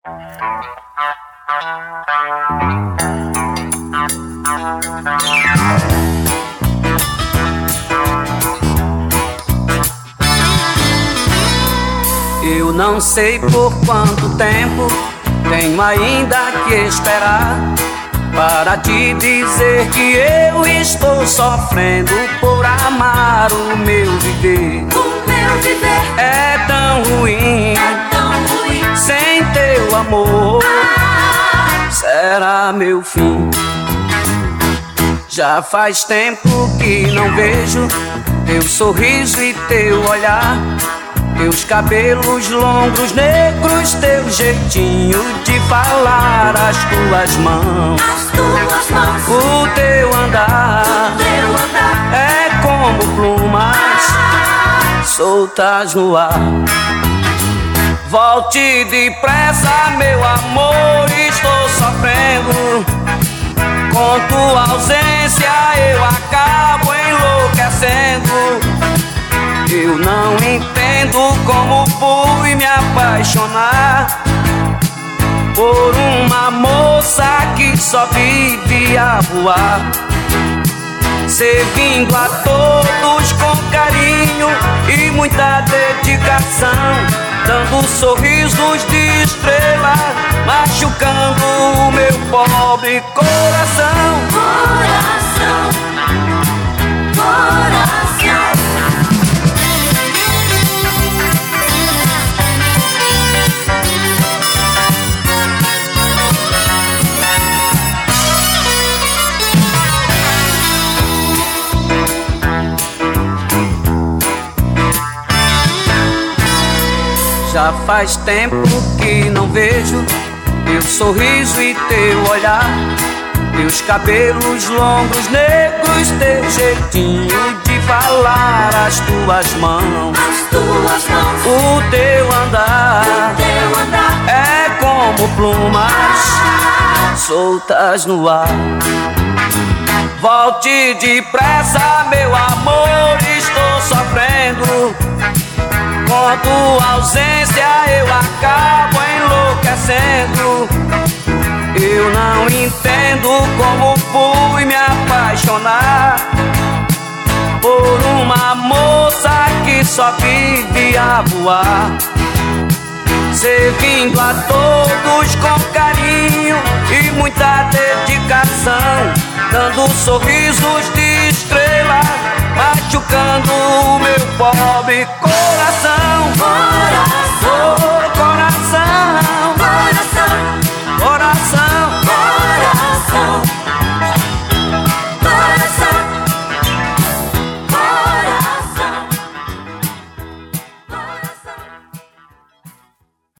Eu não sei por quanto tempo tenho ainda que esperar para te dizer que eu estou sofrendo por amar o meu viver. O meu viver é tão ruim, sem teu amor. Será meu fim. Já faz tempo que não vejo teu sorriso e teu olhar, teus cabelos longos negros, teu jeitinho de falar, as tuas mãos, o teu andar é como plumas soltas no ar. Volte depressa, meu amor, estou sofrendo. Com tua ausência eu acabo enlouquecendo. Eu não entendo como fui me apaixonar por uma moça que só vive a voar, servindo a todos com carinho e muita dedicação, dando sorrisos de estrela, machucando o meu pobre coração. Coração, coração. Já faz tempo que não vejo teu sorriso e teu olhar, teus cabelos longos negros, teu jeitinho de falar, as tuas mãos, o teu andar é como plumas soltas no ar. Volte depressa, meu amor, estou sofrendo. Com tua ausência eu acabo enlouquecendo. Eu não entendo como fui me apaixonar por uma moça que só vive a voar, servindo a todos com carinho e muita dedicação, dando sorrisos de estrela, machucando o meu pobre coração.